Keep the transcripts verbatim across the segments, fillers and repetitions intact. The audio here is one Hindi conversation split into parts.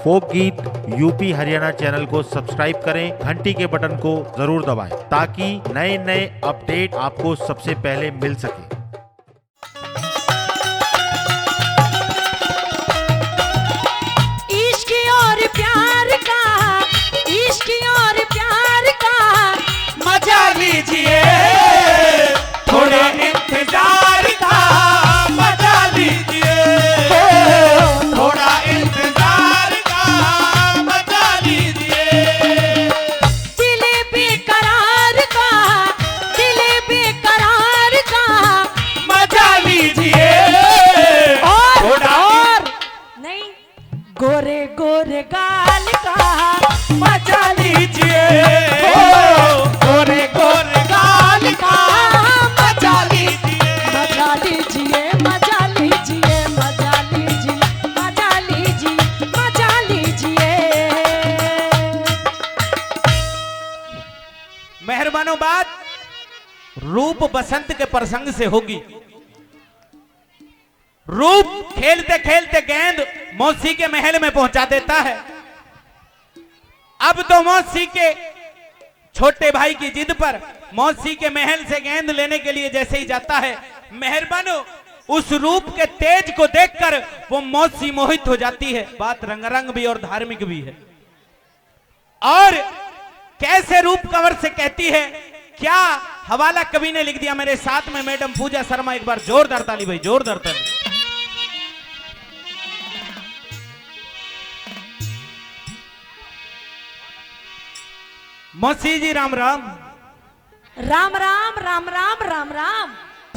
फोक गीत यूपी हरियाणा चैनल को सब्सक्राइब करें, घंटी के बटन को जरूर दबाएं ताकि नए नए अपडेट आपको सबसे पहले मिल सके। इश्क और प्यार का, इश्क और प्यार का मजा लीजिए, थोड़ा इंतजार का मजा लीजिए, थोड़ा इंतजार का मजा लीजिए। दिल बेकरार का, दिल बेकरार का मजा लीजिए, और थोड़ा और नहीं, गोरे गोरे गाल का मजा लीजिए, गोरे गोरे गाल का मजा लीजिए। मजा लीजिए, मजा लीजिए, मजा लीजिए, मजा लीजिए, मजा लीजिए। मेहरबानो बात रूप बसंत के प्रसंग से होगी। रूप खेलते खेलते गेंद मौसी के महल में पहुंचा देता है। अब तो मौसी के छोटे भाई की जिद पर मौसी के महल से गेंद लेने के लिए जैसे ही जाता है, मेहरबानो उस रूप के तेज को देखकर वो मौसी मोहित हो जाती है। बात रंगरंग भी और धार्मिक भी है। और कैसे रूप कंवर से कहती है, क्या हवाला कवि ने लिख दिया मेरे साथ में मैडम पूजा शर्मा। एक बार जोरदार ताली भाई, जोरदार ताली। मौसी जी राम राम। राम राम राम राम राम राम।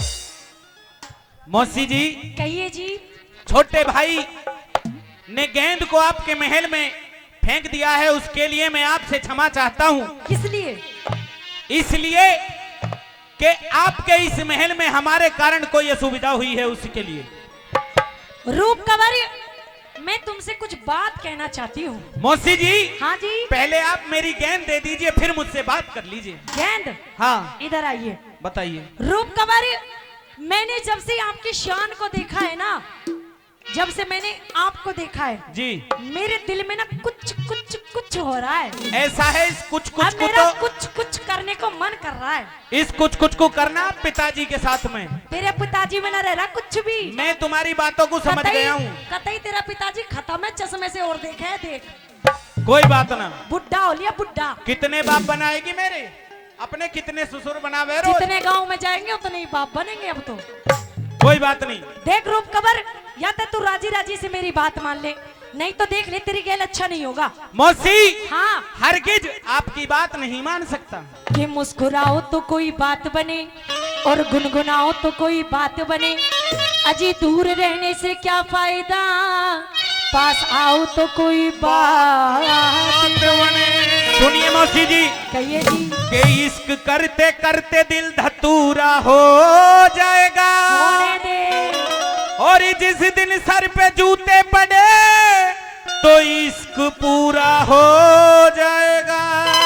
मौसी जी, कहिए जी। छोटे भाई ने गेंद को आपके महल में फेंक दिया है, उसके लिए मैं आपसे क्षमा चाहता हूं। किस लिए? इसलिए कि आपके इस महल में हमारे कारण कोई असुविधा हुई है, उसके लिए। रूप कंवर, मैं तुमसे कुछ बात कहना चाहती हूँ। मौसी जी, हाँ जी। पहले आप मेरी गेंद दे दीजिए, फिर मुझसे बात कर लीजिए। गेंद? हाँ, इधर आइए। बताइए। रूप कंवर, मैंने जब से आपकी शान को देखा है ना, जब से मैंने आपको देखा है जी, मेरे दिल में ना कुछ कुछ कुछ हो रहा है। ऐसा है, इस कुछ कुछ अब को मेरा तो कुछ कुछ करने को मन कर रहा है। इस कुछ कुछ को करना पिताजी के साथ में। तेरे पिताजी में ना रह रहा कुछ भी। मैं तुम्हारी बातों को समझ कतई- गया हूँ। कतई तेरा पिताजी खत्म है, चश्मे से और देखे है, देख कोई बात ना। बुढ़ा हो लिया, बुढ़ा। कितने बाप बनाएगी मेरे, अपने कितने ससुर बनावे रोज। जितने गांव में जाएंगे उतने ही बाप बनेंगे अब तो। कोई बात नहीं। देख रूप कंवर, या तो तू राजी राजी से मेरी बात मान ले, नहीं तो देख ले तेरी गैल अच्छा नहीं होगा। मौसी, हाँ, हरगिज आपकी बात नहीं मान सकता। कि मुस्कुराओ तो कोई बात बने और गुनगुनाओ तो कोई बात बने। अजी दूर रहने से क्या फायदा, पास आओ तो कोई बात बने। सुनिए मौसी जी, कहिए जी। के इश्क करते करते दिल धतूरा हो जाएगा, होने दे। और जिस दिन सर पे जूते पड़े तो इश्क पूरा हो जाएगा।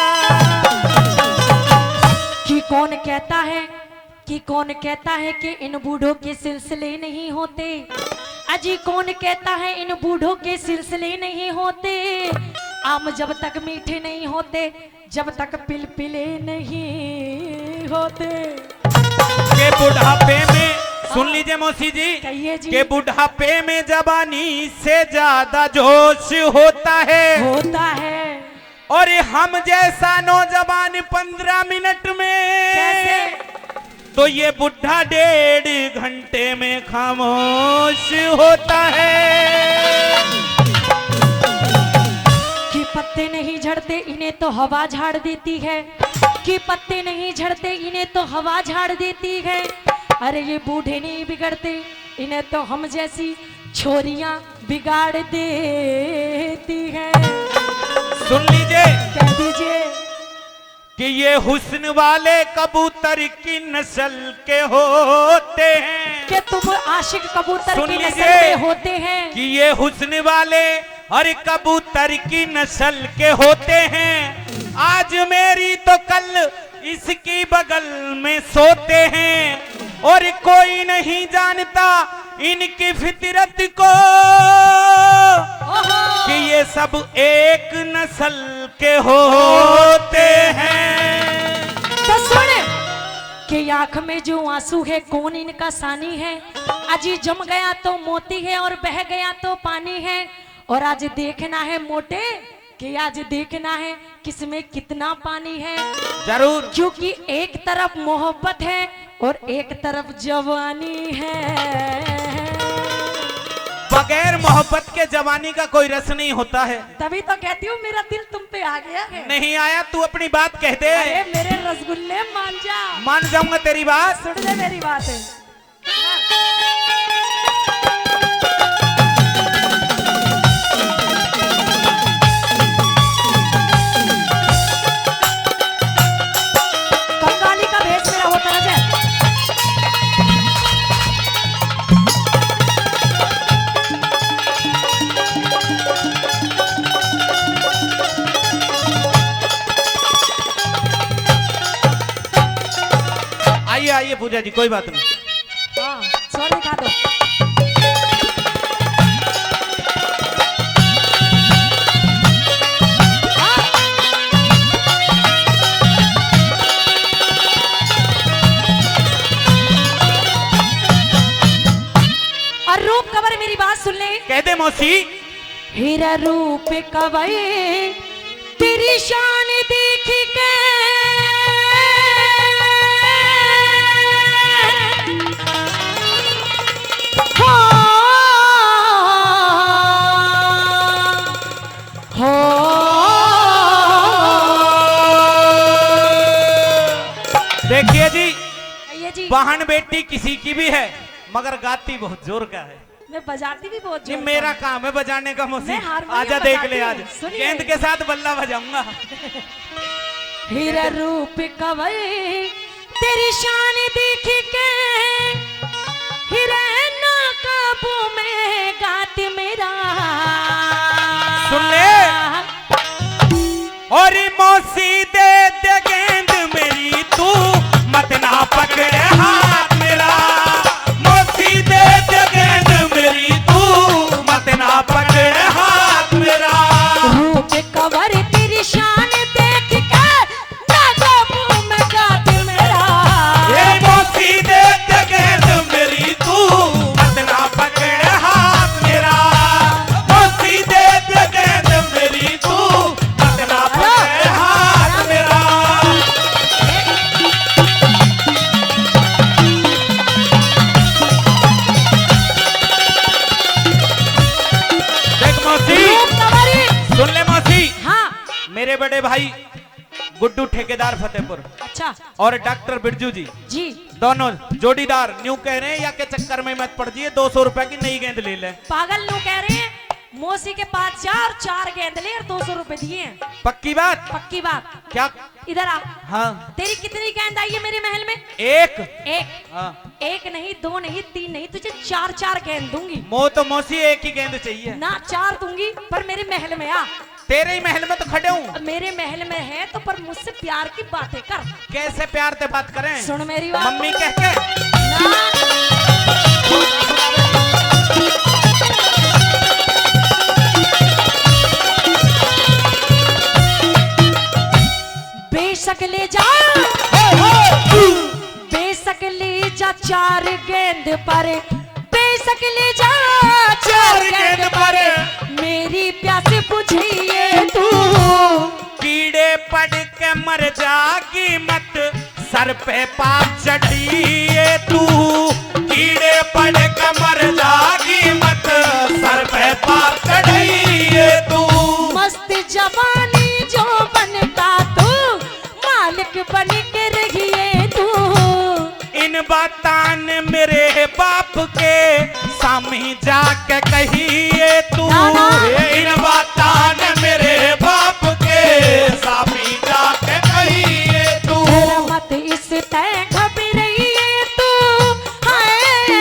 कि कौन कहता है, कि कौन कहता है कि इन बूढ़ों के सिलसिले नहीं होते। अजी कौन कहता है इन बूढ़ों के सिलसिले नहीं होते। आम जब तक मीठे नहीं होते, जब तक पिलपिले नहीं होते। के बुढ़ापे में, सुन लीजिए मौसी जी, कहिए जी। के बुढ़ापे में जवानी से ज्यादा जोश होता है, होता है। और हम जैसा नौजवान पंद्रह मिनट में, कैसे? तो ये बुढ़ा डेढ़ घंटे में खामोश होता है। कि पत्ते नहीं झड़ते इन्हें तो हवा झाड़ देती है, कि पत्ते नहीं झड़ते इन्हें तो हवा झाड़ देती है। अरे ये बूढ़े नहीं बिगड़ते, इन्हें तो हम जैसी छोरियां बिगाड़ देती हैं। सुन लीजिए, कह दीजिए कि ये हुस्न वाले कबूतर की नस्ल के होते हैं। कि तुम आशिक कबूतर सुन की नस्ल लीजिए के होते हैं। कि ये हुस्न वाले हर कबूतर की नस्ल के होते हैं। आज मेरी तो कल इसकी बगल में सोते हैं, और कोई नहीं जानता इनकी फितरत को, कि ये सब एक नस्ल के होते हैं। तो सुन कि आंख में जो आंसू है कौन इनका सानी है। अजी जम गया तो मोती है और बह गया तो पानी है। और आज देखना है मोटे कि आज देखना है किसमें कितना पानी है। जरूर, क्योंकि एक तरफ मोहब्बत है और एक तरफ जवानी है। बगैर मोहब्बत के जवानी का कोई रस नहीं होता है। तभी तो कहती हूँ मेरा दिल तुम पे आ गया है। नहीं आया, तू अपनी बात कहते अरे है। मेरे रसगुल्ले मान जा। मान जाऊंगा तेरी बात। सुन ले मेरी बात है। कंगाली का भेष मेरा होता है। आइए आइए पूजा जी, कोई बात नहीं। हाँ, स्वर दिखा दो। और रूप कबर मेरी बात सुन ले। कह दे मौसी। हीरा रूप कवई तेरी शान देख के हो, हो देखिए जी, ये जी बहन बेटी किसी की भी है मगर गाती बहुत जोर का है। मैं बजाती भी बहुत जी जोर मेरा से। काम है बजाने का मौसी। मैं हारमोनियम आजा देख बजाती ले हूँ, आज सुनिए। गेंद के साथ बल्ला बजाऊंगा। हीरा रूप कवई तेरी शान देख के हिरना काबू में गात मेरा। सुन ले। और मौसी दे दे गेंद मेरी, तू मत ना पकड़े हाथ मेरा। मौसी दे दे गेंद मेरी, तू मत ना पकड़े हाथ मेरा। रूप कवर तेरी शान देख के ना काबू में गात मेरा। ये मौसी दे दे गेंद मेरी, तू मत ना पकड़े हाथ मेरा। मौसी दे दे गेंद मेरी, तू मत ना पकड़े हाथ मेरा। देख मौसी, रूप कवरी। सुन ले मौसी। हाँ, मेरे बड़े भाई गुड्डू ठेकेदार फतेहपुर अच्छा और डॉक्टर बिरजू जी जी। दोनों जोड़ीदार न्यू कह रहे हैं या के चक्कर में मत पड़ जाइए, दो सौ रुपए की नई गेंद ले ले। पागल लोग कह रहे हैं मौसी के पास चार चार गेंद ले और दो सौ रुपए दिए हैं। पक्की बात? पक्की बात। क्या? इधर आ। हाँ। तेरी कितनी गेंद आई है मेरे महल में? एक। एक। हाँ। एक नहीं, दो नहीं, तीन नहीं, तुझे चार चार गेंद दूंगी। मो तो मौसी एक ही गेंद चाहिए ना, चार दूंगी पर मेरे महल में आ। तेरे ही महल में तो खड़े हूँ। मेरे महल में है तो पर मुझसे प्यार की बातें कर। कैसे प्यार से बात करें? सुन मेरी बात। मम्मी कह के ना। बेशक ले जा, बेशक ले जा चार गेंद पर, बेशक ले जा चार गेंद पर, मेरी प्यास बुझिए तू। कीड़े पड़ के मर जागी मत, सर पे पाप चढ़िए तू। कीड़े पड़ के मर जागी मत, सर पे पाप चढ़िए तू। मस्त जवानी जो बनता तू, मालिक बन के रहिए तू। इन बातान मेरे बाप के सामने जाके कहिए तू। ना, ना। इन बातान मेरे बाप के सामने जाके कहिए तू। तेरा मत इस तय घबराइए तू, हाय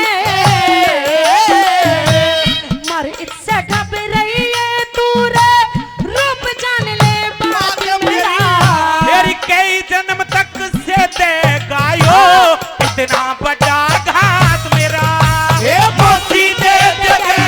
मर इससे घबराइए तू रे, रूप जान ले बात मेरा। मेरी कई जन्म तक से देगायो इतना बड़ा घात मेरा। ए मौसी दे दे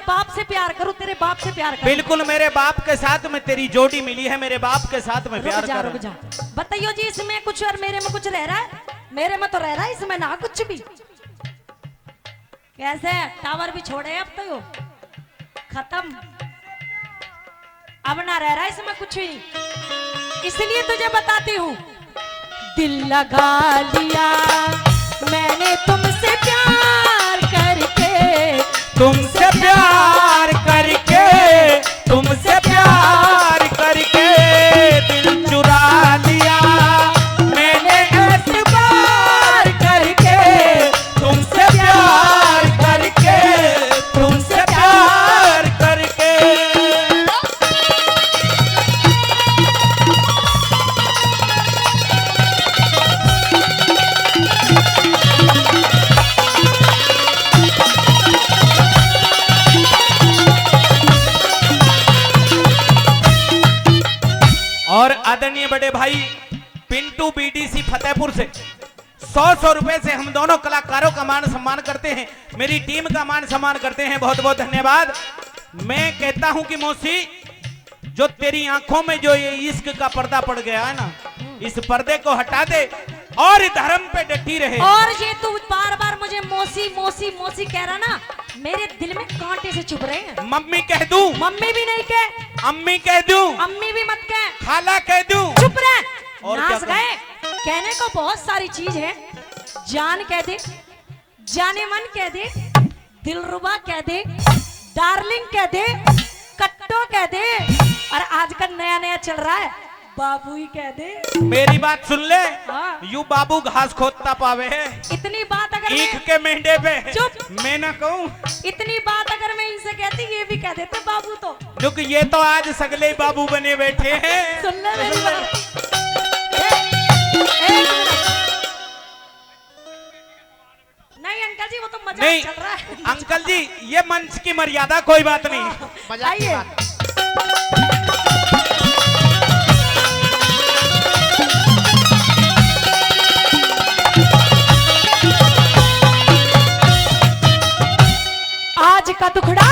बाप से प्यार करूं, तेरे बाप से प्यार करूं। बिल्कुल मेरे बाप के साथ में तेरी जोड़ी मिली है, मेरे बाप के साथ में रुक प्यार जा कर। रुक जा, बताइयो जी इसमें कुछ और मेरे में कुछ रह रहा है? मेरे में तो रह रहा है, इसमें ना कुछ भी। कैसे टावर भी छोड़े अब तो यो खत्म, अब ना रह रहा है इसमें कुछ भी। इसलिए तुझे बताती हूँ, दिल लगा लिया मैंने तुमसे प्यार करके, तुमसे प्यार करके, तुमसे प्यार करके दिल चुरा लिया मैंने एतबार करके, तुमसे प्यार करके, तुमसे प्यार करके। और आदरणीय बड़े भाई पिंटू बीडीसी फतेहपुर से सौ सौ रुपए से हम दोनों कलाकारों का मान सम्मान करते हैं, मेरी टीम का मान सम्मान करते हैं। बहुत बहुत धन्यवाद। मैं कहता हूं कि मौसी, जो तेरी आंखों में जो ये इश्क का पर्दा पड़ गया है ना, इस पर्दे को हटा दे और धर्म पे डटी रहे। और ये तू बार बार मुझे मौसी मौसी मौसी कह रहा ना, मेरे दिल में कांटे से चुभ रहे हैं। मम्मी कह दूं? मम्मी भी नहीं कह, अम्मी कह दूं? अम्मी भी मत कह, खाला कह दूं? चुप रह। और नाच क्या गए, कहने को बहुत सारी चीज है। जान कह दे, जाने मन कह दे, दिलरुबा कह दे, डार्लिंग कह दे, कट्टो कह दे, और आजकल नया नया चल रहा है बाबू ही कह दे। मेरी बात सुन ले, हाँ। यू बाबू घास खोदता पावे है, इतनी बात अगर ईख मैं के मेंढे पे चुप। मैं ना कहूं, इतनी बात अगर मैं इनसे कहती, ये भी कह देते बाबू। तो क्योंकि ये तो आज सगले ही बाबू बने बैठे हैं। सुन ले मेरी बात। एक मिनट। नहीं अंकल जी, वो तो मजाक नहीं चल रहा है। अंकल जी, ये मंच की मर्यादा, कोई बात नहीं। आइए। आज का दुखड़ा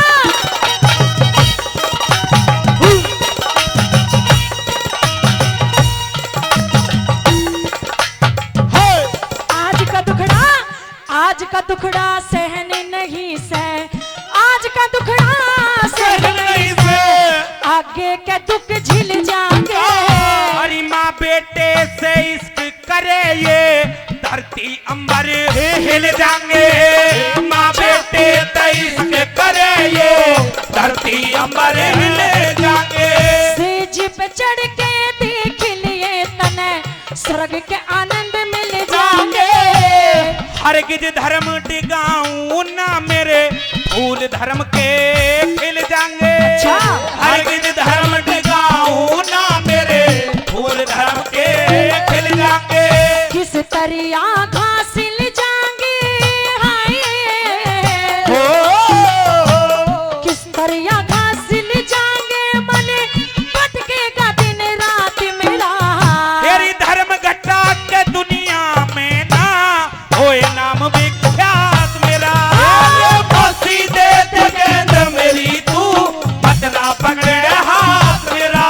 आज का दुखड़ा, आज का दुखड़ा सहन नहीं सह, आज का दुखड़ा सहन नहीं सह, आगे के दुख झिल जाएंगे। अरे माँ बेटे से इश्क करे ये धरती अंबर हिल जाएंगे, माँ बेटे से इश्क करे ये धरती अंबर हिल जाएंगे। सेज पे चढ़ के देख लिए तने, स्वर्ग के आनंद मिल जाएंगे। हरगिज धर्म टिकाऊं ना मेरे फूल धर्म के खिल जाएंगे। अच्छा। हरगिज धर्म टिकाऊं ना मेरे फूल धर्म के खिल जाएंगे। किस तरिया घासिल जाएंगे, हाय हो किस तरिया घासिल जाएंगे, मन भटकेगा दिन रात मेरा। तेरी धर्म घटा के दुनिया में ना होए नाम विख्यात मेरा। फांसी दे दे गेंद मेरी तू, बदला पकड़े हाथ मेरा।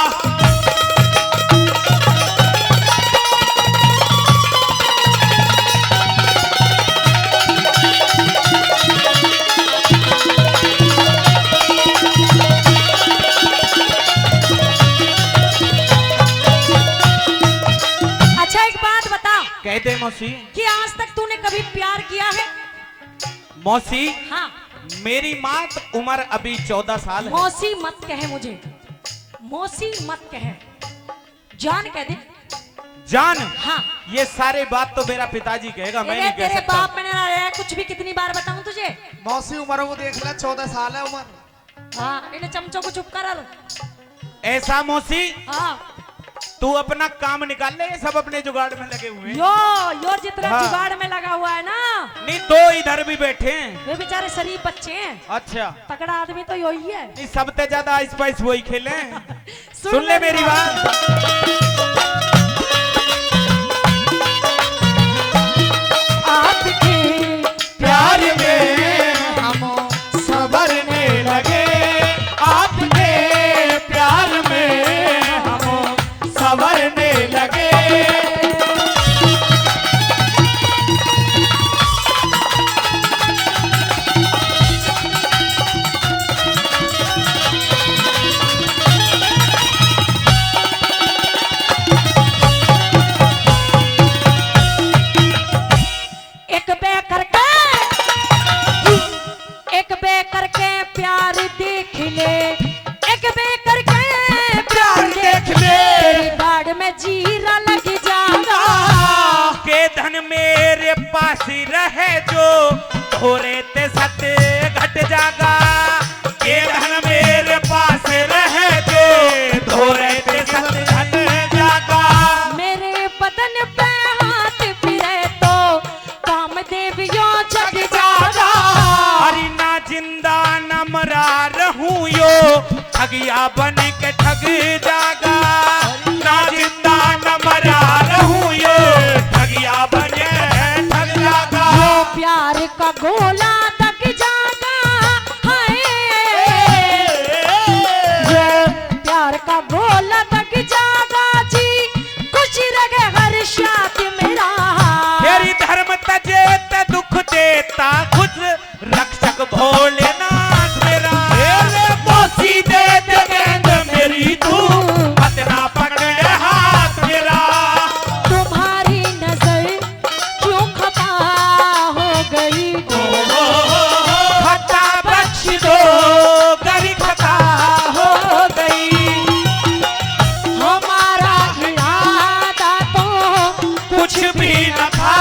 अच्छा एक बात बता, कहते मौसी, कि आज तक तूने कभी प्यार किया है? मौसी हाँ। मेरी मात उम्र अभी चौदह साल है। मौसी मत कहे मुझे, मौसी मत कहे, जान कह दे। जान? हाँ। ये सारे बात तो मेरा पिताजी कहेगा, मैं तेरे नहीं कह तेरे सकता। बाप मैंने ना कुछ भी, कितनी बार बताऊं तुझे? मौसी उम्र वो देख ले, चौदह साल है उम्र। हाँ, इन चमचों को चुप कर। ऐसा मौसी, हाँ, तू अपना काम निकाल ले, ये सब अपने जुगाड़ में लगे हुए हैं। यो यो जितना हाँ। जुगाड़ में लगा हुआ है ना, नहीं दो इधर भी बैठे हैं। वे बेचारे शरीफ बच्चे हैं, अच्छा, तगड़ा आदमी तो यो ही है। नहीं सबसे ज्यादा आइस पाइस वही खेले हैं। सुन ले मेरी बात। आपके प्यार में हम संभलने देख ले, एक बेकर के प्यार देख ले, तेरी बाड़ में जीरा लग जाएगा। के धन मेरे पास रहे जो थोड़े ते सत घट जागा। के धन मेरे पास रहे जो थोड़े ते सत घट जागा। मेरे बदन पे हाथ फिरे तो कामदेव यो जग जागा। अरे ना जिंदा न मरा रहूं यो ठगिया बन के ठग जागा। ना जिंदा न मरा रहूं यो ठगिया बन के ठग जागा। यो प्यार का गोला तक जागा। हाय ये प्यार का गोला तक जागा जी, खुश रहे हर शाद मेरा। तेरी धर्म तजे ते दुख देता खुद रक्षक भोलेनाथ मेरा। मोसी दे दे गेंद मेरी तू पतना पकड़ हाथ मेरा। तुम्हारी नजर क्यों खपा हो गई, खता बख्श दो गरी खता हो गई। हमारा इरादा तो कुछ भी न था,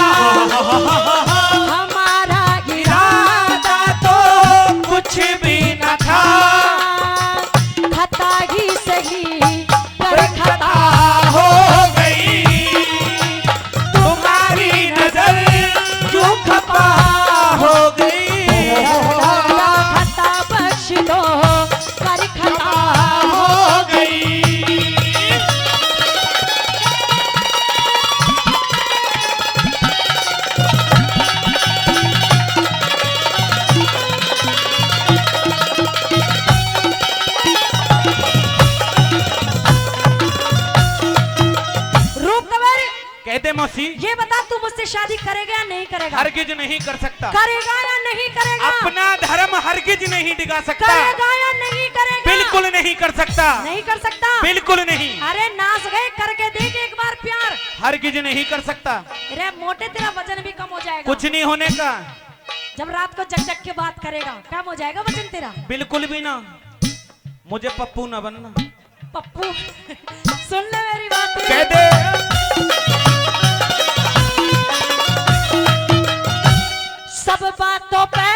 हमारा इरादा तो कुछ भी न था। खता ही सही पर खता हो गई तुम्हारी नजर क्यों खपा हो गई। खता बख्श दो कर खता हो गई। रूप कवर, कहते मौसी ये बता तू मुझसे शादी करेगा या नहीं करेगा? हरगिज नहीं कर सकता। करेगा या नहीं करेगा? अपना धर्म हरगिज नहीं डिगा सकता। करेगा या नहीं करेगा? बिल्कुल नहीं कर सकता। नहीं कर सकता। बिल्कुल नहीं। अरे नाच गए, करके देख एक बार प्यार। हरगिज नहीं कर सकता। अरे मोटे तेरा वजन भी कम हो जाएगा। कुछ नहीं होने का। जब रात को जग जग के बात करेगा कम हो जाएगा वजन तेरा। बिल्कुल भी ना। मुझे पप्पू ना बनना। पप्पू सुन ले मेरी बात। कह दे सब बातों पे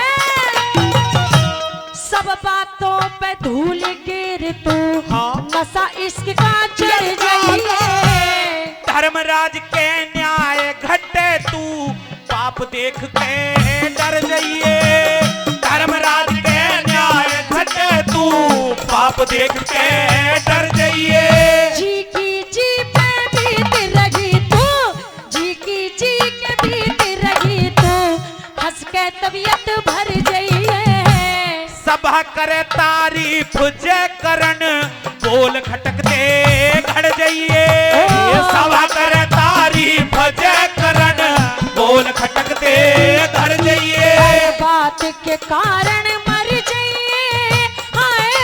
सब बातों पे धूल गिर तू, हाँ। नशा इश्क का चढ़ जाइए। धर्मराज के न्याय घटे तू पाप देख के डर जाइए। धर्मराज के न्याय घटे तू पाप देख के डर जाइए। जी की जी पे बीत रही तू, जी की जी के बीत रही तू, हंस के तबीयत भर जाइए। सभा करे तारीफ जय करण बोल खटकते घड़ जाइए। सभा करे तारीफ जय करण बोल खटकते घड़ जाइए। बात के कारण मर जाइए। हाय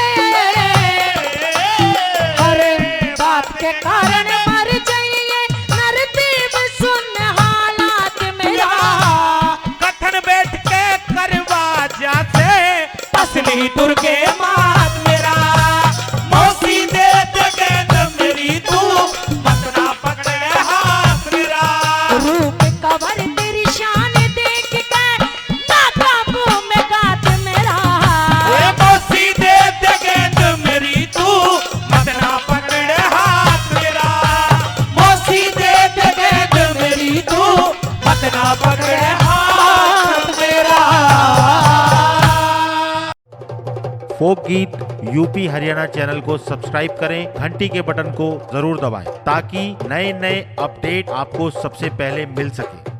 हर बात के कारण मर जाइए। नरदेव सुन हालात मेरा। कथन बैठ के करवा जाते असली दुर्गे मात मेरा। मौसी दे दे गेंद मेरी तू मतना पकड़े हाथ मेरा। रूप कवर तेरी शान देख के ना काबू में गात मेरा। ए मौसी दे दे गेंद मेरी तू मतना पकड़े हाथ मेरा। मौसी दे दे गेंद मेरी तू मतना पकड़े हाथ मेरा। फोक गीत यूपी हरियाणा चैनल को सब्सक्राइब करें, घंटी के बटन को जरूर दबाएं ताकि नए नए अपडेट आपको सबसे पहले मिल सके।